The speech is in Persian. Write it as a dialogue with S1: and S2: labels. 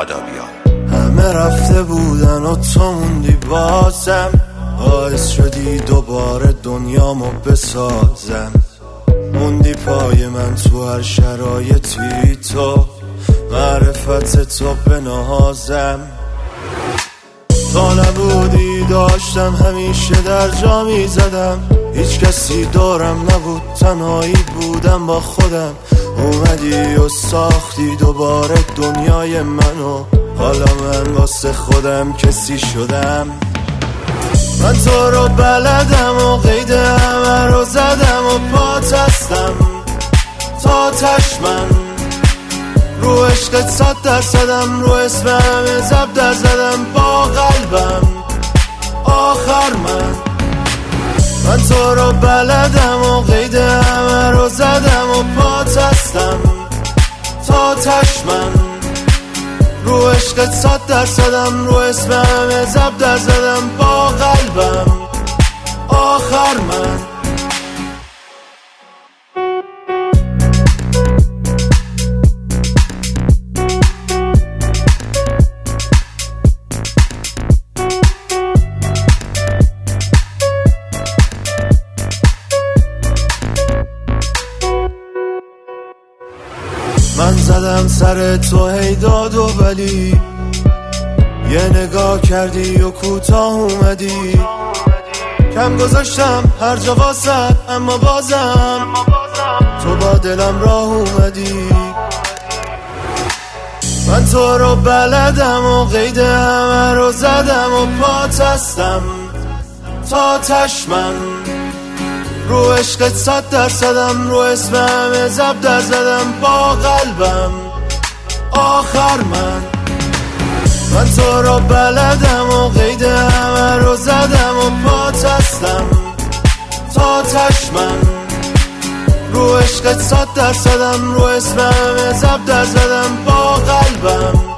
S1: آدابیات.
S2: همه رفته بودن و تو موندی بازم، باعث شدی دوباره دنیامو بسازم. موندی پای من تو هر شرایطی، تو معرفت تو بنازم. تا نبودی داشتم همیشه در جا می زدم، هیچ کسی دارم نبود، تنهایی بودم با خودم. اومدی و ساختی دوباره دنیای منو، حالا من واسه خودم کسی شدم. من تو رو بلدم و قید همه رو زدم و پات هستم تا تشمن. رو عشقت 100% رو اسم همه زبده زدم با قلبم. آخر من تو رو بلدم و قید همه رو زدم و پات هستم تا تشمن. رو عشقت 100% رو اسم همه زبده زدم با قلبم. آخر من زدم سر تو هی داد و ولی، یه نگاه کردی و کوتاه اومدی. کم گذاشتم هر جا واسط، اما بازم تو با دلم راه اومدی. من تو رو بلدم و قید همه رو زدم و پات هستم تا تشمن. رو عشقت 100%م رو اسم همه زبده زدم با قلبم. آخر من تو رو بلدم و قید همه رو زدم و پات هستم تا تشمن. رو عشقت 100%م رو اسم همه زبده زدم با قلبم.